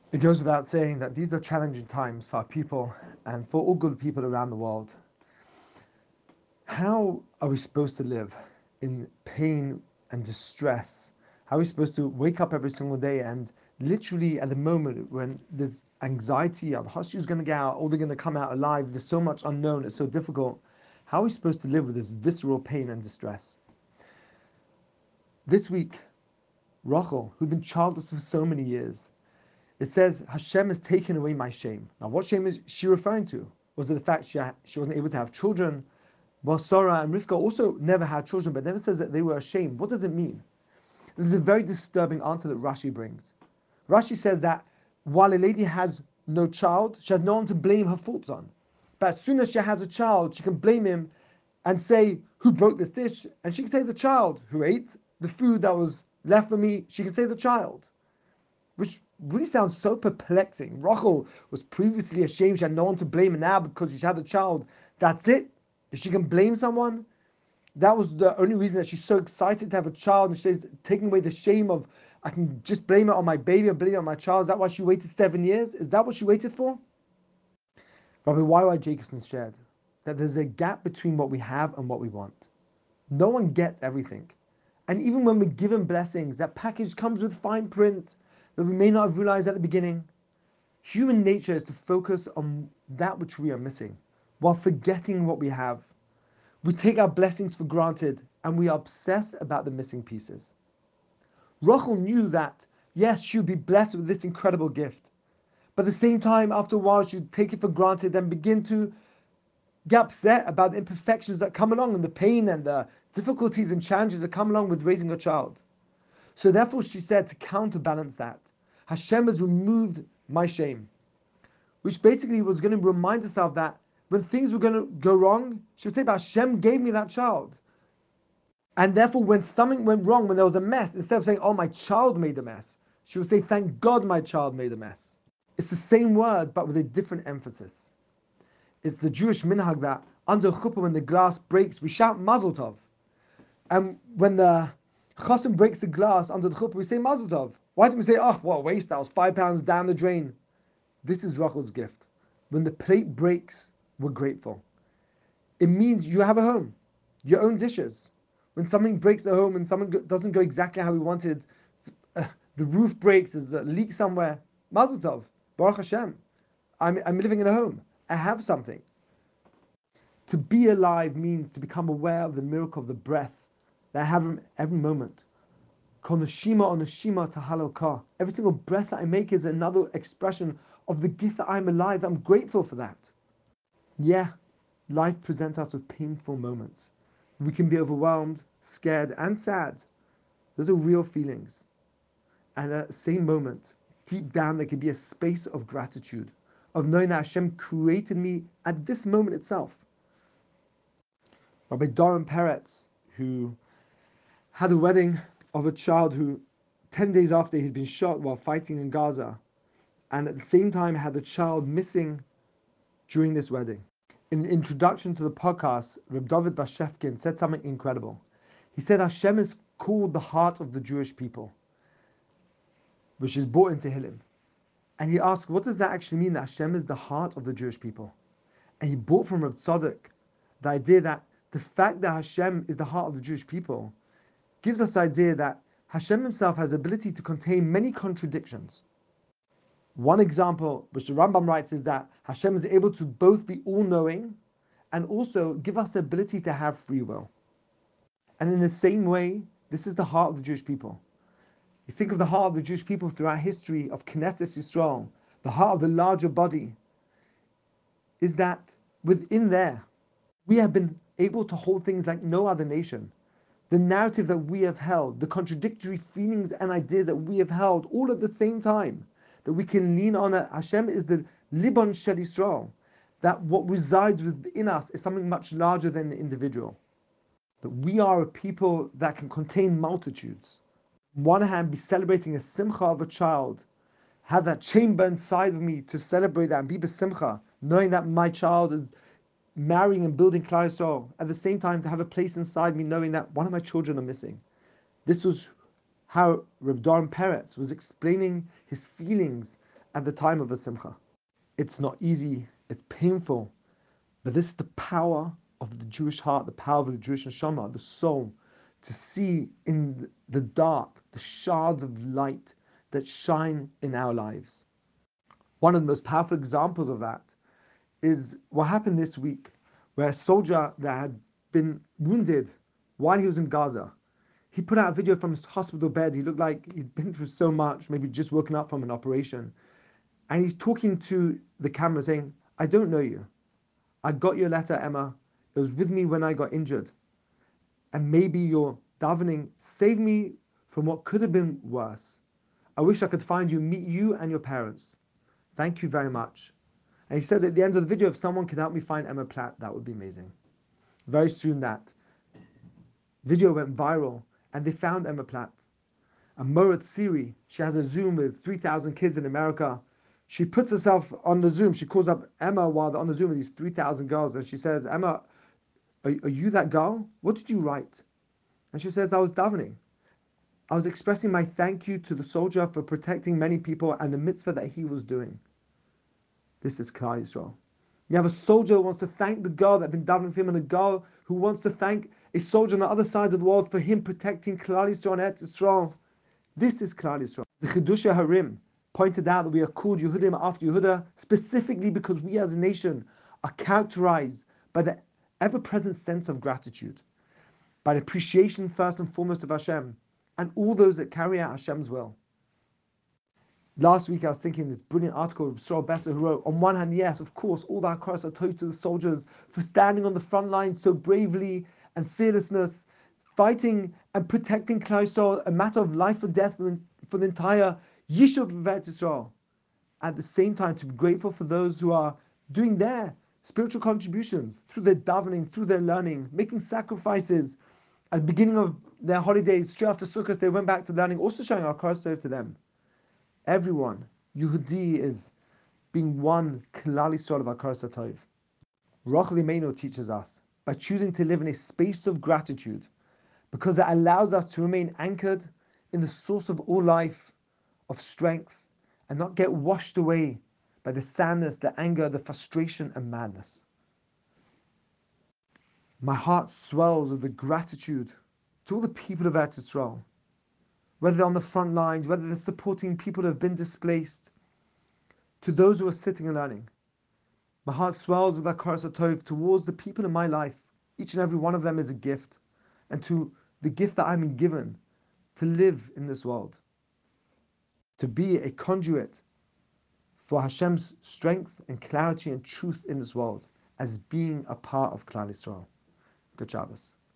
It goes without saying that these are challenging times for our people and for all good people around the world. How are we supposed to live in pain and distress? How are we supposed to wake up every single day and literally at the moment when there's anxiety, are the hostages going to get out, or they're going to come out alive? There's so much unknown, it's so difficult. How are we supposed to live with this visceral pain and distress? This week, Rachel, who'd been childless for so many years, it says, Hashem has taken away my shame. Now, what shame is she referring to? Was it the fact she wasn't able to have children? Well, Sarah and Rivka also never had children, but never says that they were ashamed. What does it mean? There's a very disturbing answer that Rashi brings. Rashi says that while a lady has no child, she has no one to blame her faults on. But as soon as she has a child, she can blame him and say, who broke this dish? And she can say the child who ate the food that was left for me. She can say the child, which really sounds so perplexing. Rachel was previously ashamed she had no one to blame, and now because she had a child, that's it? If she can blame someone? That was the only reason that she's so excited to have a child, and she's taking away the shame of, I can just blame it on my baby and blame it on my child. Is that why she waited 7 years? Is that what she waited for? Rabbi Y.Y. Jacobson shared that there's a gap between what we have and what we want. No one gets everything. And even when we're given blessings, that package comes with fine print that we may not have realized at the beginning. Human nature is to focus on that which we are missing while forgetting what we have. We take our blessings for granted and we obsess about the missing pieces. Rachel knew that, yes, she would be blessed with this incredible gift. But at the same time, after a while, she'd take it for granted and begin to get upset about the imperfections that come along and the pain and the difficulties and challenges that come along with raising a child. So therefore, she said, to counterbalance that, Hashem has removed my shame, which basically was going to remind herself that when things were going to go wrong, she would say, but Hashem gave me that child. And therefore, when something went wrong, when there was a mess, instead of saying, oh, my child made a mess, she would say, thank God my child made a mess. It's the same word, but with a different emphasis. It's the Jewish minhag that under chuppah, when the glass breaks, we shout Mazel Tov. And when the chassan breaks the glass under the chuppah, we say Mazel Tov. Why don't we say, oh, what a waste, that was £5 down the drain? This is Rachel's gift. When the plate breaks, we're grateful. It means you have a home, your own dishes. When something breaks at home and something doesn't go exactly how we wanted, the roof breaks, there's a leak somewhere, Mazel Tov, Baruch Hashem. I'm living in a home. I have something. To be alive means to become aware of the miracle of the breath that I have every moment. Kol neshima o neshima tahaloka. Every single breath that I make is another expression of the gift that I'm alive. I'm grateful for that. Yeah, life presents us with painful moments. We can be overwhelmed, scared, and sad. Those are real feelings. And at the same moment, deep down, there can be a space of gratitude, of knowing that Hashem created me at this moment itself. Rabbi Doron Peretz, who had a wedding of a child who, 10 days after he'd been shot while fighting in Gaza, and at the same time had a child missing during this wedding. In the introduction to the podcast, Reb David Bashefkin said something incredible. He said Hashem is called the heart of the Jewish people, which is brought into Tehillim. And he asked, what does that actually mean, that Hashem is the heart of the Jewish people? And he brought from Reb Tzadok the idea that the fact that Hashem is the heart of the Jewish people gives us the idea that Hashem himself has the ability to contain many contradictions. One example, which the Rambam writes, is that Hashem is able to both be all-knowing and also give us the ability to have free will. And in the same way, this is the heart of the Jewish people. You think of the heart of the Jewish people throughout history of Knesset Yisrael, the heart of the larger body, is that within there, we have been able to hold things like no other nation. The narrative that we have held, the contradictory feelings and ideas that we have held, all at the same time, that we can lean on. Hashem is the Libon Shel Yisrael, that what resides within us is something much larger than the individual. That we are a people that can contain multitudes. On one hand, be celebrating a simcha of a child, have that chamber inside of me to celebrate that and be besimcha, knowing that my child is marrying and building Klal Yisrael. At the same time, to have a place inside me knowing that one of my children are missing. This was how Reb Doron Peretz was explaining his feelings at the time of a simcha. It's not easy, it's painful, but this is the power of the Jewish heart, the power of the Jewish neshama, the soul, to see in the dark the shards of light that shine in our lives. One of the most powerful examples of that is what happened this week, where a soldier that had been wounded while he was in Gaza, he put out a video from his hospital bed. He looked like he'd been through so much, maybe just woken up from an operation. And he's talking to the camera saying, I don't know you. I got your letter, Emma. It was with me when I got injured. And maybe your davening saved me from what could have been worse. I wish I could find you, meet you and your parents. Thank you very much. And he said at the end of the video, if someone could help me find Emma Platt, that would be amazing. Very soon that video went viral and they found Emma Platt. And Morat Siri, she has a Zoom with 3,000 kids in America. She puts herself on the Zoom. She calls up Emma while they're on the Zoom with these 3,000 girls. And she says, Emma, are you that girl? What did you write? And she says, I was davening. I was expressing my thank you to the soldier for protecting many people and the mitzvah that he was doing. This is Klal Yisrael. You have a soldier who wants to thank the girl that had been davening for him, and a girl who wants to thank a soldier on the other side of the world for him protecting Klal Yisrael and Eretz Yisrael. This is Klal Yisrael. The Chidushei HaRim pointed out that we are called Yehudim after Yehuda specifically because we as a nation are characterized by the ever-present sense of gratitude, by the appreciation first and foremost of Hashem and all those that carry out Hashem's will. Last week I was thinking this brilliant article of Sorel Besser who wrote, on one hand, yes, of course, all the hakaras are told to the soldiers for standing on the front line so bravely and fearlessness, fighting and protecting Klal Yisrael, a matter of life or death for the entire Yishuv of Eretz Yisrael. At the same time, to be grateful for those who are doing their spiritual contributions through their davening, through their learning, making sacrifices. At the beginning of their holidays, straight after Sukkot, they went back to learning, also showing our hakaras to them. Everyone, Yehudi, is being one Klal Yisrael of hakaras tov. Rachel Imenu teaches us by choosing to live in a space of gratitude, because it allows us to remain anchored in the source of all life, of strength, and not get washed away by the sadness, the anger, the frustration, and madness. My heart swells with the gratitude to all the people of Eretz Yisrael, whether they're on the front lines, whether they're supporting people who have been displaced, to those who are sitting and learning. My heart swells with hakaras tov towards the people in my life. Each and every one of them is a gift, and to the gift that I'm given to live in this world, to be a conduit for Hashem's strength and clarity and truth in this world, as being a part of Klal Yisrael. Good Shabbos.